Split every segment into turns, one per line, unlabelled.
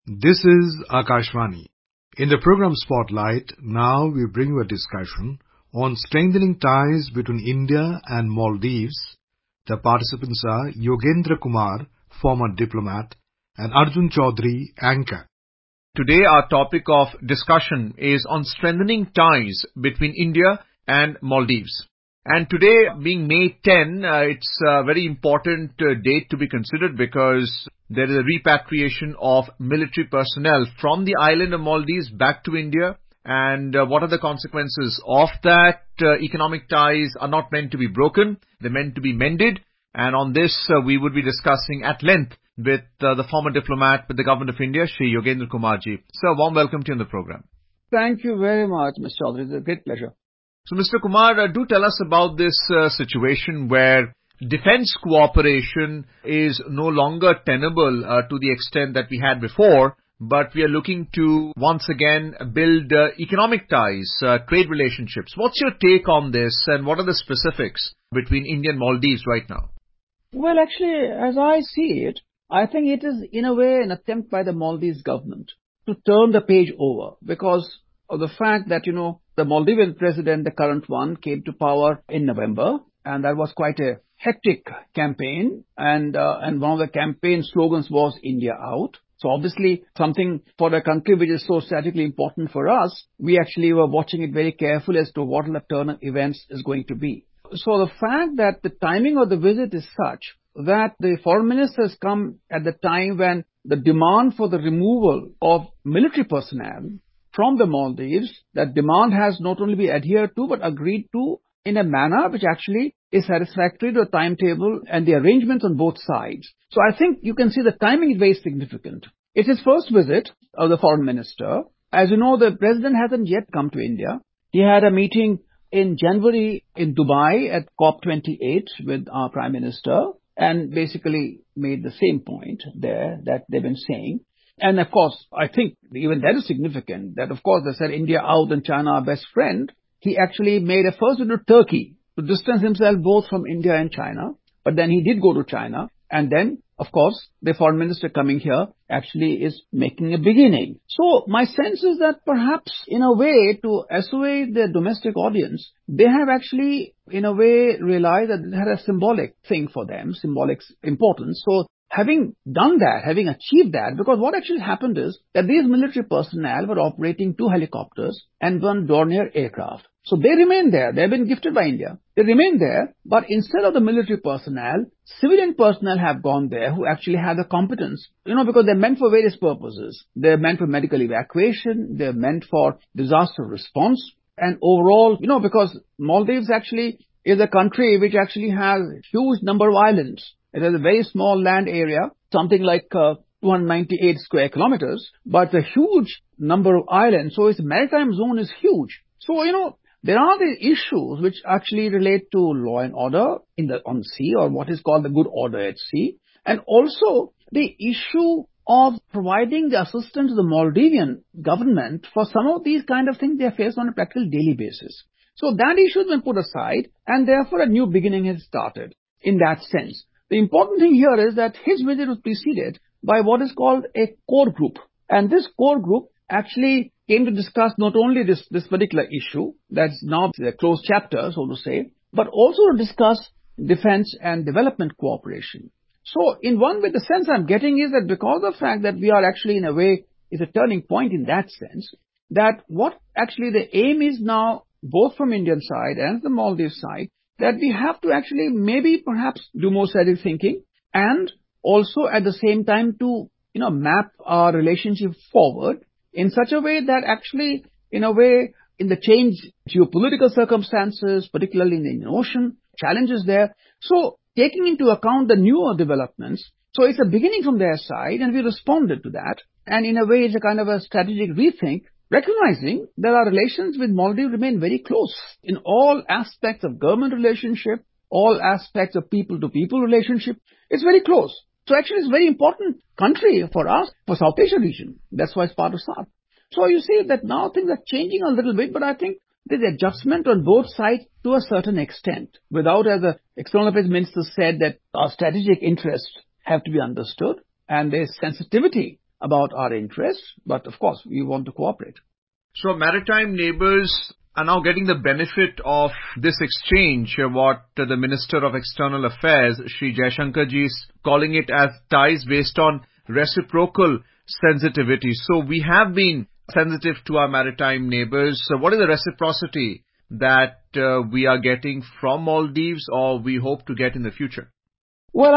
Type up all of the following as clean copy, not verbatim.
This is Akashvani. In the program Spotlight, now we bring you a discussion on strengthening ties between India and Maldives. The participants are Yogendra Kumar, former diplomat, and Arjun Chaudhary, anchor.
Today our topic of discussion is on strengthening ties between India and Maldives. And today, being May 10, it's a very important date to be considered because there is a repatriation of military personnel from the island of Maldives back to India. And what are the consequences of that? Economic ties are not meant to be broken, they're meant to be mended. And on this, we would be discussing at length with the former diplomat with the Government of India, Shri Yogendra Kumarji. Sir, warm welcome to you on the program.
Thank you very much, Mr. Chaudhary. It's a great pleasure.
So, Mr. Kumar, do tell us about this situation where defense cooperation is no longer tenable to the extent that we had before, but we are looking to once again build economic ties, trade relationships. What's your take on this and what are the specifics between India and Maldives right now?
Well, actually, as I see it, I think it is in a way an attempt by the Maldives government to turn the page over because of the fact that, the Maldivian president, the current one, came to power in November, and that was quite a hectic campaign, and one of the campaign slogans was India Out. So obviously something for a country which is so strategically important for us, we actually were watching it very carefully as to what the turn of events is going to be. So the fact that the timing of the visit is such that the foreign minister has come at the time when the demand for the removal of military personnel from the Maldives, that demand has not only been adhered to but agreed to in a manner which actually is satisfactory to the timetable and the arrangements on both sides. So I think you can see the timing is very significant. It's his first visit of the foreign minister. As you know, the president hasn't yet come to India. He had a meeting in January in Dubai at COP28 with our Prime Minister and basically made the same point there that they've been saying. And of course, I think even that is significant, that of course they said India out and China our best friend. He actually made a first visit to Turkey to distance himself both from India and China. But then he did go to China. And then, of course, the foreign minister coming here actually is making a beginning. So my sense is that perhaps in a way to assuage the domestic audience, they have actually in a way realized that it had a symbolic thing for them, symbolic importance. So having done that, having achieved that, because what actually happened is that these military personnel were operating 2 helicopters and 1 Dornier aircraft. So they remain there. They've been gifted by India. They remain there, but instead of the military personnel, civilian personnel have gone there who actually have the competence, because they're meant for various purposes. They're meant for medical evacuation. They're meant for disaster response. And overall, because Maldives actually is a country which actually has a huge number of islands. It has a very small land area, something like 298 square kilometers, but a huge number of islands. So its maritime zone is huge. So, there are the issues which actually relate to law and order on sea, or what is called the good order at sea. And also the issue of providing the assistance to the Maldivian government for some of these kind of things they face on a practical daily basis. So that issue has been put aside, and therefore a new beginning has started in that sense. The important thing here is that his visit was preceded by what is called a core group. And this core group actually came to discuss not only this particular issue, that's now a closed chapter, so to say, but also to discuss defense and development cooperation. So in one way, the sense I'm getting is that because of the fact that we are actually in a way is a turning point in that sense, that what actually the aim is now, both from Indian side and the Maldives side, that we have to actually maybe perhaps do more strategic thinking and also at the same time to, map our relationship forward in such a way that actually, in a way, in the changed geopolitical circumstances, particularly in the Indian Ocean, challenges there. So taking into account the newer developments, so it's a beginning from their side and we responded to that. And in a way, it's a kind of a strategic rethink, recognizing that our relations with Maldives remain very close in all aspects of government relationship, all aspects of people-to-people relationship. It's very close. So actually it's a very important country for us, for South Asia region. That's why it's part of SAARC. So you see that now things are changing a little bit, but I think there's adjustment on both sides to a certain extent. Without, as the External Affairs Minister said, that our strategic interests have to be understood and there's sensitivity about our interests, but of course, we want to cooperate.
So maritime neighbors are now getting the benefit of this exchange, what the Minister of External Affairs, Shri Jaishankar ji, is calling it as ties based on reciprocal sensitivity. So we have been sensitive to our maritime neighbors. So what is the reciprocity that we are getting from Maldives, or we hope to get in the future?
Well,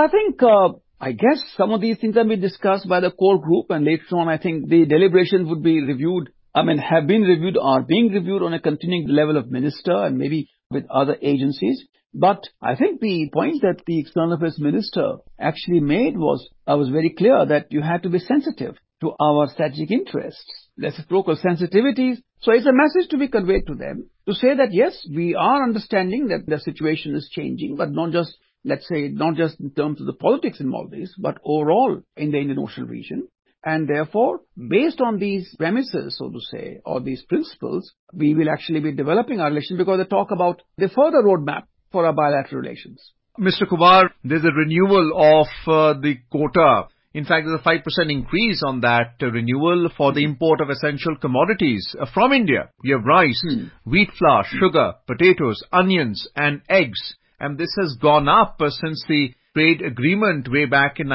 I guess some of these things have been discussed by the core group, and later on I think the deliberations would be reviewed, have been reviewed, are being reviewed on a continuing level of minister and maybe with other agencies. But I think the point that the External Affairs Minister actually made was very clear, that you had to be sensitive to our strategic interests, reciprocal sensitivities. So it's a message to be conveyed to them to say that yes, we are understanding that the situation is changing, but not just, let's say, not just in terms of the politics in Maldives, but overall in the Indian Ocean region. And therefore, based on these premises, so to say, or these principles, we will actually be developing our relations, because they talk about the further roadmap for our bilateral relations.
Mr. Kumar, there's a renewal of the quota. In fact, there's a 5% increase on that renewal for the import of essential commodities from India. We have rice, wheat flour, sugar, potatoes, onions and eggs. And this has gone up since the trade agreement way back in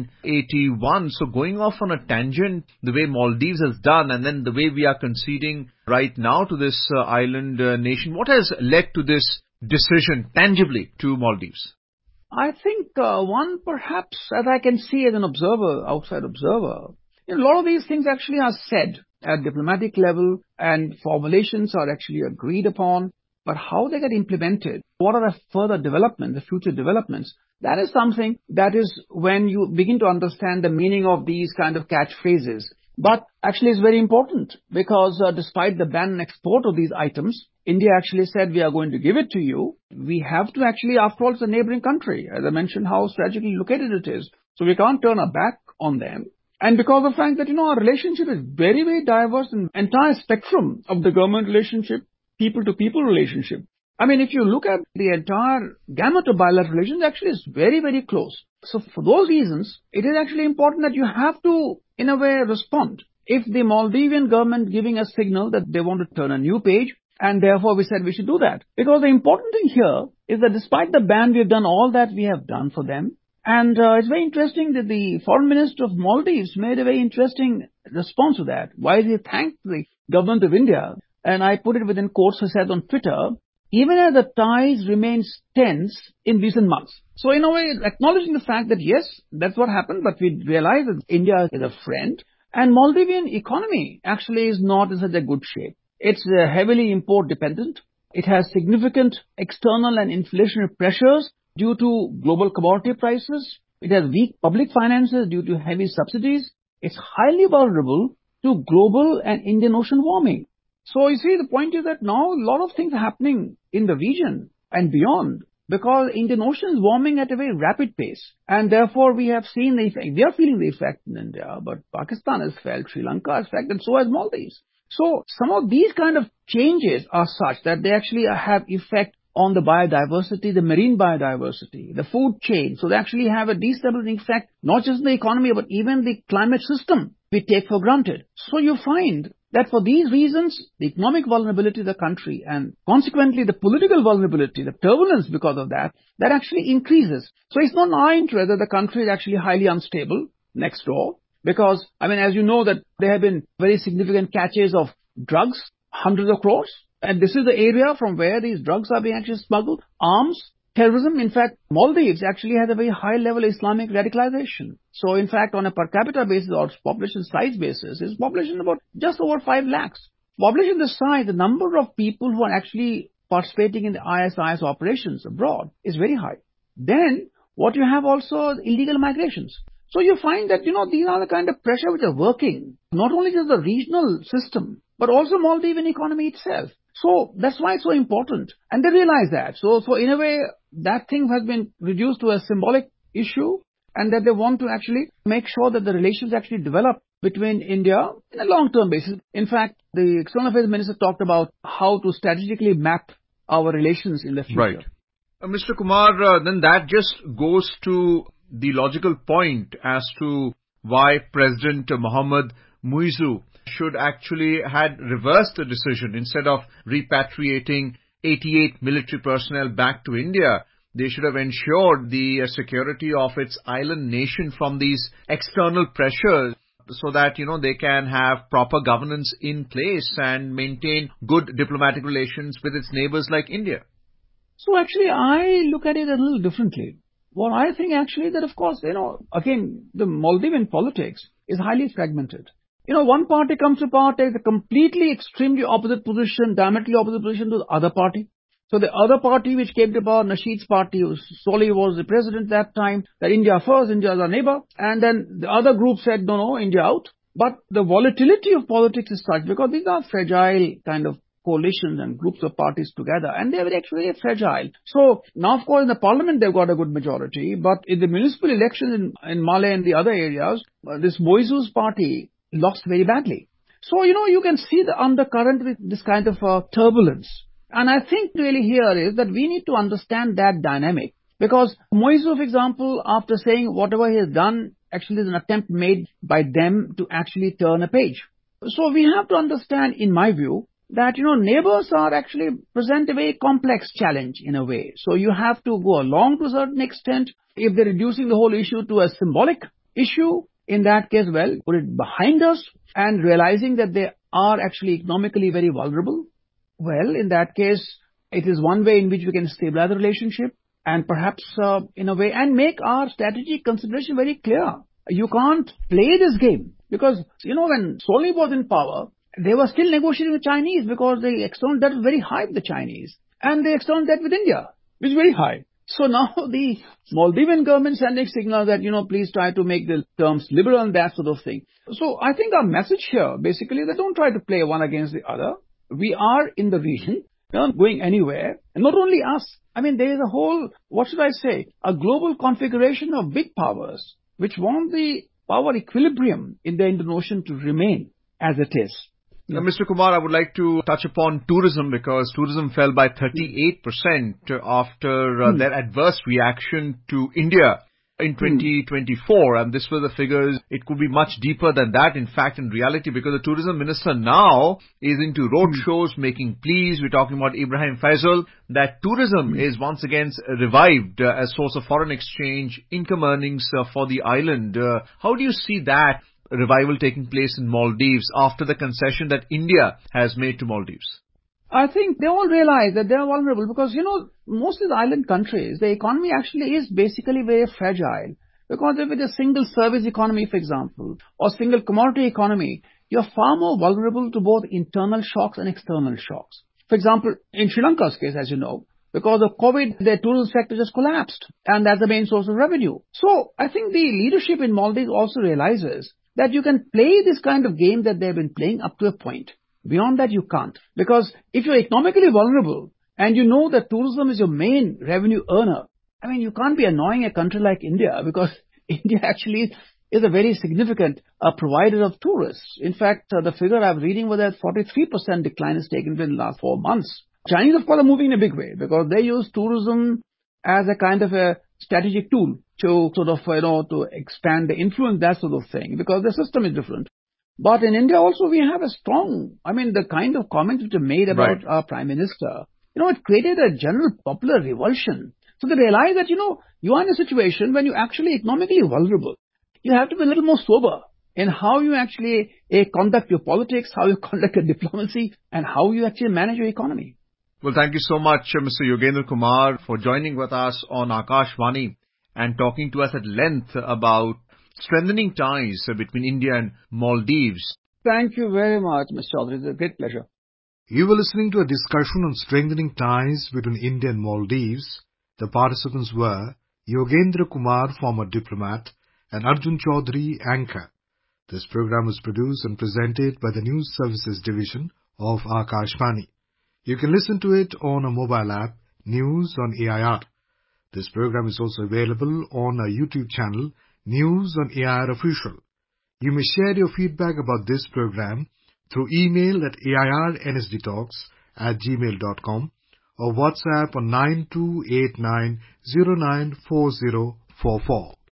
1981. So going off on a tangent, the way Maldives has done, and then the way we are conceding right now to this island nation, what has led to this decision tangibly to Maldives?
I think one, perhaps, as I can see as an observer, outside observer, a lot of these things actually are said at diplomatic level, and formulations are actually agreed upon. But how they get implemented, what are the further developments, the future developments, that is something that is when you begin to understand the meaning of these kind of catchphrases. But actually it's very important, because despite the ban on export of these items, India actually said, we are going to give it to you. We have to actually, after all, it's a neighboring country. As I mentioned, how strategically located it is. So we can't turn our back on them. And because of the fact that, our relationship is very, very diverse in the entire spectrum of the government relationship, people-to-people relationship. If you look at the entire gamut of bilateral relations, actually it's very, very close. So for those reasons, it is actually important that you have to, in a way, respond. If the Maldivian government giving a signal that they want to turn a new page, and therefore we said we should do that. Because the important thing here is that despite the ban, we have done all that we have done for them. And it's very interesting that the Foreign Minister of Maldives made a very interesting response to that. While he thanked the government of India, and I put it within quotes, he said on Twitter, even as the ties remains tense in recent months. So in a way, acknowledging the fact that yes, that's what happened, but we realize that India is a friend, and Maldivian economy actually is not in such a good shape. It's heavily import dependent. It has significant external and inflationary pressures due to global commodity prices. It has weak public finances due to heavy subsidies. It's highly vulnerable to global and Indian Ocean warming. So you see, the point is that now a lot of things are happening in the region and beyond, because Indian Ocean is warming at a very rapid pace. And therefore we have seen the effect. We are feeling the effect in India, but Pakistan has felt, Sri Lanka has felt, and so has Maldives. So some of these kind of changes are such that they actually have effect on the biodiversity, the marine biodiversity, the food chain. So they actually have a destabilizing effect, not just in the economy, but even the climate system we take for granted. So you find that for these reasons, the economic vulnerability of the country, and consequently the political vulnerability, the turbulence because of that actually increases. So it's not in our interest that the country is actually highly unstable next door, because, as you know, that there have been very significant catches of drugs, hundreds of crores, and this is the area from where these drugs are being actually smuggled, arms, terrorism. In fact, Maldives actually has a very high level of Islamic radicalization. So in fact, on a per capita basis or population size basis, is population about just over 5 lakhs. Population this size, the number of people who are actually participating in the ISIS operations abroad is very high. Then, what you have also is illegal migrations. So you find that, these are the kind of pressure which are working, not only just the regional system, but also Maldivian economy itself. So that's why it's so important. And they realize that. So in a way, that thing has been reduced to a symbolic issue, and that they want to actually make sure that the relations actually develop between India in a long-term basis. In fact, the External Affairs Minister talked about how to strategically map our relations in the future.
Right. Mr. Kumar, then that just goes to the logical point as to why President Mohammad Muizzu should actually had reversed the decision. Instead of repatriating 88 military personnel back to India, they should have ensured the security of its island nation from these external pressures, so that, they can have proper governance in place and maintain good diplomatic relations with its neighbors like India.
So actually, I look at it a little differently. What I think actually that, of course, again, the Maldivian politics is highly fragmented. One party comes to power, takes a completely extremely opposite position, diametrically opposite position to the other party. So the other party which came to power, Nasheed's party, Solly was the president at that time, that India first, India is our neighbor. And then the other group said, no, India out. But the volatility of politics is such, because these are fragile kind of coalitions and groups of parties together, and they're actually fragile. So now, of course, in the parliament, they've got a good majority, but in the municipal elections in Malé and the other areas, this Muizzu's party lost very badly. So, you can see the undercurrent with this kind of turbulence. And I think really here is that we need to understand that dynamic. Because Muizzu, for example, after saying whatever he has done, actually is an attempt made by them to actually turn a page. So we have to understand, in my view, that, neighbors are actually present a very complex challenge in a way. So you have to go along to a certain extent. If they're reducing the whole issue to a symbolic issue, in that case, well, put it behind us, and realizing that they are actually economically very vulnerable. Well, in that case, it is one way in which we can stabilize the relationship, and perhaps in a way, and make our strategic consideration very clear. You can't play this game, because, when Solly was in power, they were still negotiating with Chinese, because the external debt was very high with the Chinese, and the external debt with India is very high. So now the Maldivian government sending signals that, please try to make the terms liberal and that sort of thing. So I think our message here, basically, is that don't try to play one against the other. We are in the region, not going anywhere. And not only us, there is a whole, a global configuration of big powers, which want the power equilibrium in the Indian Ocean to remain as it is.
Now, Mr. Kumar, I would like to touch upon tourism, because tourism fell by 38% after their adverse reaction to India in 2024. And this were the figures. It could be much deeper than that, in fact, in reality, because the tourism minister now is into road shows, making pleas. We're talking about Ibrahim Faisal, that tourism is once again revived as source of foreign exchange, income earnings for the island. How do you see that revival taking place in Maldives after the concession that India has made to Maldives?
I think they all realize that they are vulnerable, because, most of the island countries, the economy actually is basically very fragile. Because if it is a single service economy, for example, or single commodity economy, you're far more vulnerable to both internal shocks and external shocks. For example, in Sri Lanka's case, as you know, because of COVID, their tourism sector just collapsed, and that's the main source of revenue. So I think the leadership in Maldives also realizes that you can play this kind of game that they've been playing up to a point. Beyond that, you can't. Because if you're economically vulnerable, and you know that tourism is your main revenue earner, you can't be annoying a country like India, because India actually is a very significant provider of tourists. In fact, the figure I'm reading was that 43% decline has taken place in the last 4 months. Chinese, of course, are moving in a big way, because they use tourism as a kind of a strategic tool to sort of, to expand the influence, that sort of thing, because the system is different. But in India also, we have a strong, the kind of comments which are made about our Prime Minister, it created a general popular revulsion. So they realize that, you are in a situation when you're actually economically vulnerable. You have to be a little more sober in how you actually conduct your politics, how you conduct your diplomacy, and how you actually manage your economy.
Well, thank you so much, Mr. Yogendra Kumar, for joining with us on Akashvani and talking to us at length about strengthening ties between India and Maldives.
Thank you very much, Mr. Chaudhary. It's a great pleasure.
You were listening to a discussion on strengthening ties between India and Maldives. The participants were Yogendra Kumar, former diplomat, and Arjun Chaudhary, anchor. This program was produced and presented by the News Services Division of Akashvani. You can listen to it on a mobile app, News on AIR. This program is also available on our YouTube channel, News on AIR Official. You may share your feedback about this program through email at airnsdtalks@gmail.com or WhatsApp on 9289094044.